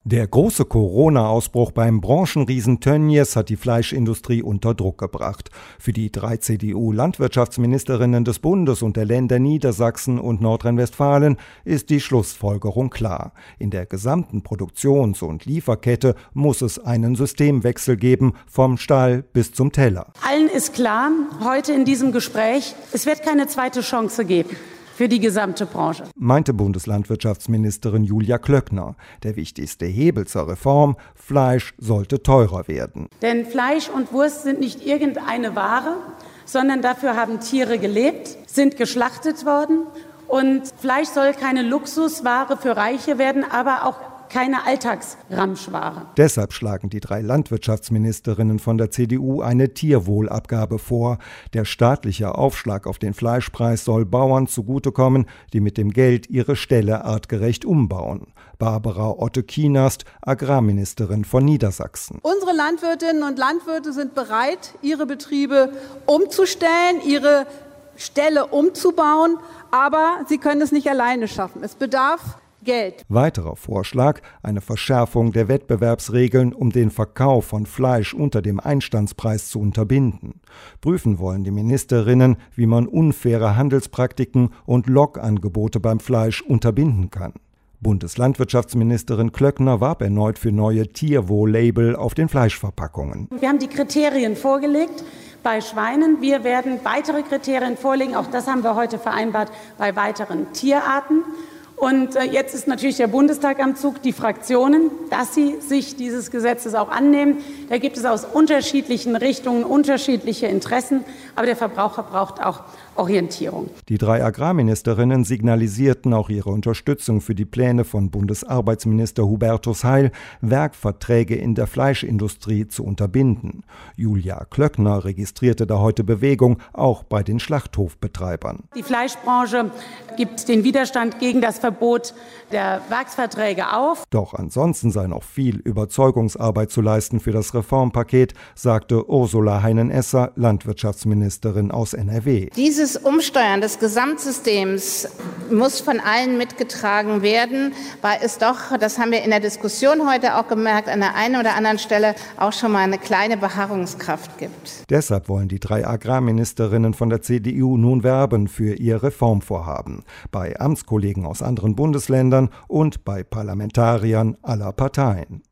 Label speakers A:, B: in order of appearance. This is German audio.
A: Der große Corona-Ausbruch beim Branchenriesen Tönnies hat die Fleischindustrie unter Druck gebracht. Für die 3 CDU-Landwirtschaftsministerinnen des Bundes und der Länder Niedersachsen und Nordrhein-Westfalen ist die Schlussfolgerung klar. In der gesamten Produktions- und Lieferkette muss es einen Systemwechsel geben, vom Stall bis zum Teller.
B: Allen ist klar, heute in diesem Gespräch, es wird keine zweite Chance geben für die gesamte Branche,
A: meinte Bundeslandwirtschaftsministerin Julia Klöckner. Der wichtigste Hebel zur Reform: Fleisch sollte teurer werden.
B: Denn Fleisch und Wurst sind nicht irgendeine Ware, sondern dafür haben Tiere gelebt, sind geschlachtet worden. Und Fleisch soll keine Luxusware für Reiche werden, aber auch keine Alltagsramschware.
A: Deshalb schlagen die 3 Landwirtschaftsministerinnen von der CDU eine Tierwohlabgabe vor. Der staatliche Aufschlag auf den Fleischpreis soll Bauern zugutekommen, die mit dem Geld ihre Ställe artgerecht umbauen. Barbara Otte-Kienast, Agrarministerin von Niedersachsen.
C: Unsere Landwirtinnen und Landwirte sind bereit, ihre Betriebe umzustellen, ihre Ställe umzubauen, aber sie können es nicht alleine schaffen. Es bedarf Geld.
A: Weiterer Vorschlag: eine Verschärfung der Wettbewerbsregeln, um den Verkauf von Fleisch unter dem Einstandspreis zu unterbinden. Prüfen wollen die Ministerinnen, wie man unfaire Handelspraktiken und Lockangebote beim Fleisch unterbinden kann. Bundeslandwirtschaftsministerin Klöckner warb erneut für neue Tierwohl-Label auf den Fleischverpackungen.
B: Wir haben die Kriterien vorgelegt bei Schweinen. Wir werden weitere Kriterien vorlegen. Auch das haben wir heute vereinbart bei weiteren Tierarten. Und jetzt ist natürlich der Bundestag am Zug, die Fraktionen, dass sie sich dieses Gesetzes auch annehmen. Da gibt es aus unterschiedlichen Richtungen unterschiedliche Interessen, aber der Verbraucher braucht auch Orientierung.
A: Die 3 Agrarministerinnen signalisierten auch ihre Unterstützung für die Pläne von Bundesarbeitsminister Hubertus Heil, Werkverträge in der Fleischindustrie zu unterbinden. Julia Klöckner registrierte da heute Bewegung, auch bei den Schlachthofbetreibern.
B: Die Fleischbranche gibt den Widerstand gegen das Verbot der Werksverträge auf.
A: Doch ansonsten sei noch viel Überzeugungsarbeit zu leisten für das Reformpaket, sagte Ursula Heinen-Esser, Landwirtschaftsministerin aus NRW.
D: Dieses Umsteuern des Gesamtsystems muss von allen mitgetragen werden, weil es doch, das haben wir in der Diskussion heute auch gemerkt, an der einen oder anderen Stelle auch schon mal eine kleine Beharrungskraft gibt.
A: Deshalb wollen die 3 Agrarministerinnen von der CDU nun werben für ihr Reformvorhaben. Bei Amtskollegen aus anderen Bundesländern und bei Parlamentariern aller Parteien.